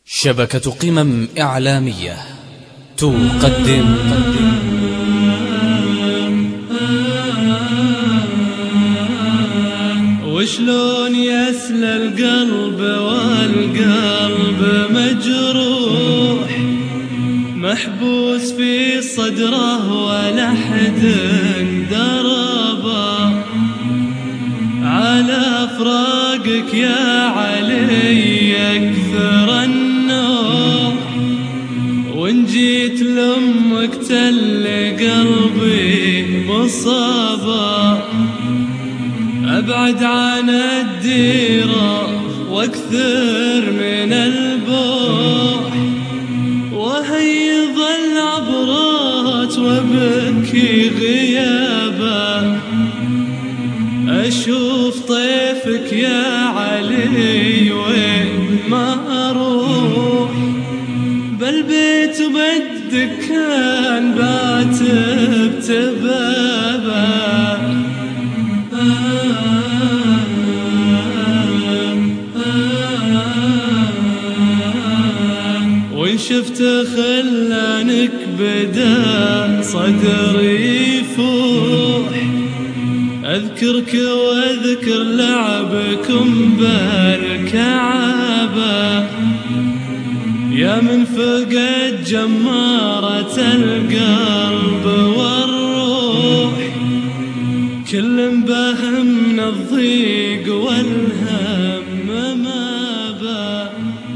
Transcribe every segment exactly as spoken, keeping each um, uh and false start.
شبكة قمم إعلامية تقدم وشلون يسلى القلب والقلب مجروح محبوس في صدره ولا حد دربه على فراقك يا علي يكثر النوح وان جيت لامك تل قلبي مصابه أبعد عن الديرة واكثر من البوح وهيض العبرات وبكي غيابه أشوف طيفك يا علي وين ما أروح بالبيت وبالدكان باتب تبابه وإن شفت خلانك بدا صدري يفوح أذكرك وأذكر لعبكم بالكعبة يا من فقد جمارة القلب والروح كل بهم الضيق والهم ما با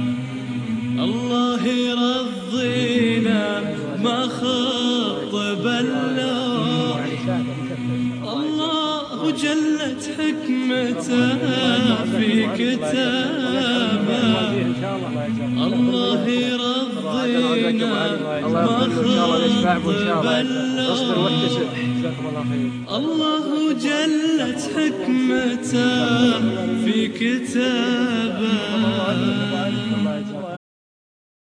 الله يرضينا ما خطب اللوح الله جلت حكمته في كتابه الله يرضينا ما خطب اللوح الله جلت حكمته في كتابه.